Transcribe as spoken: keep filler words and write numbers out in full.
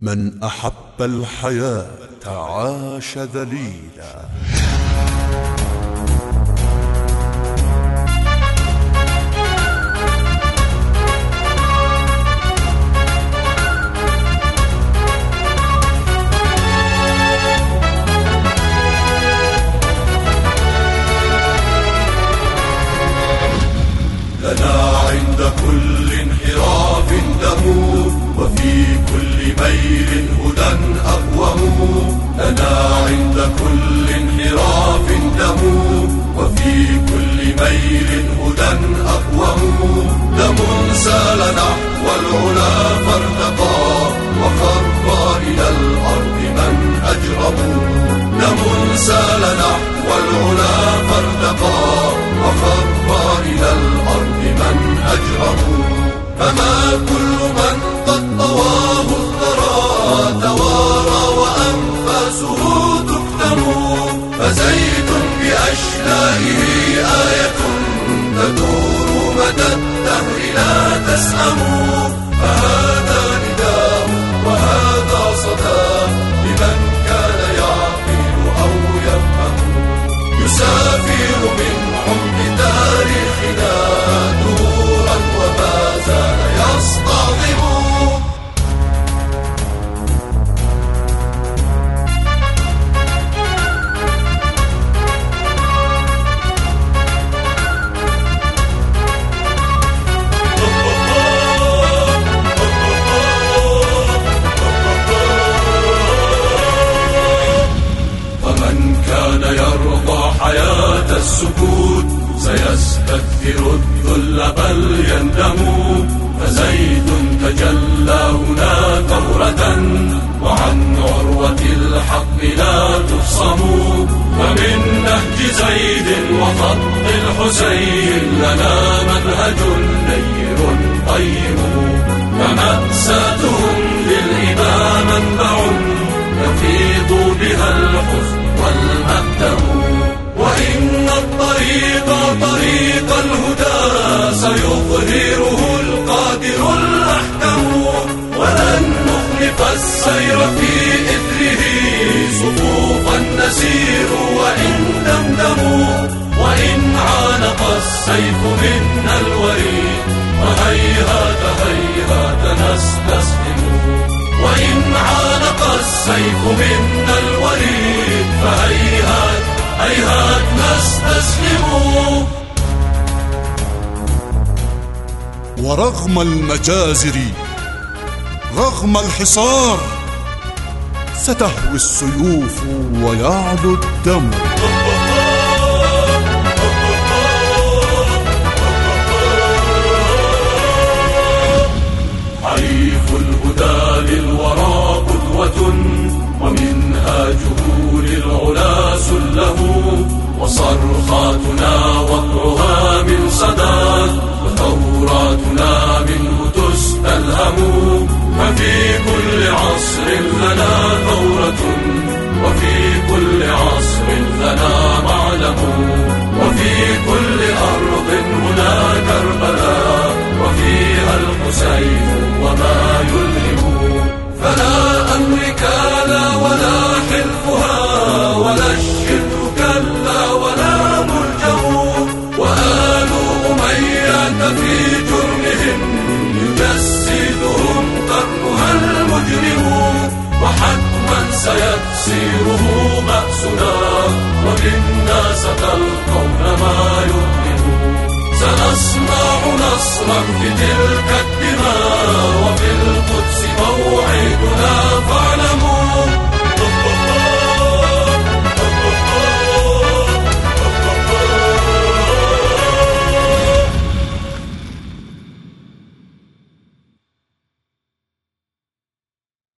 من أحب الحياة عاش ذليلا. لنا عند كل انحراف دم، وفي كل ميل هدى أقوم. لنا عند كل انحراف دم، وفي كل ميل هدى أقوم. دم سال نحو العلا فارتقى، وخر إلى الأرض من أجرم. دم سال نحو العلا فارتقى، وخر إلى الأرض من أجرم. فما كل من قد طواه الثرى توارى وأنفاسه تكتم. فزيد بأشلائه آية تدور مدى الدهر لا تسأم. فهذا نداء وهذا صدى لمن كان يعقل أو يفهم. يسافر من عمق تاريخنا دهورا وما زال يصطدم. فمن كان يرضى حياة السكوت سيستكثر الذل بل يندم. فزيد تجلى هنا ثورة، وعن عروة الحق لا تفصم. فمن نهج زيد وخط الحسين لنا منهج نير قيم. فمأساتهم للإباء منبع يفيض بها الحزن والمأتم. وإن الطريق طريق الهدى سيظهره القادر الأحكم. ولن نخلف السير في إثره صفوفا نسير وإن دمدموا. وإن عانق السيف منا الوريد فهيهات هيهات نستسلم. وإن عانق السيف منا الوريد فهيهات هيهات نستسلم. ورغم المجازر رغم الحصار ستهوي السيوف ويعلو الدم. حريف الهدى للورى قدوة، ومنهاجه للعلا سله. وصرخاتنا وقعها من صدى، وثوراتنا منه تستلهم. ففي كل عصر لنا ثورة، وفي كل عصر لنا معلم. وفي كل أرض هنا كربلاء، وفيها الحسين وما يلهم. فلا أمريكا ولا حلفها، ولا الشرك كلا ولا ملجم. وآل أمية في جرمهم يجسدهم قرنها المجرم. وحتما سيكسره بأسنا، ومنا ستلقون ما يؤلم. سنصنع نصرا في تلك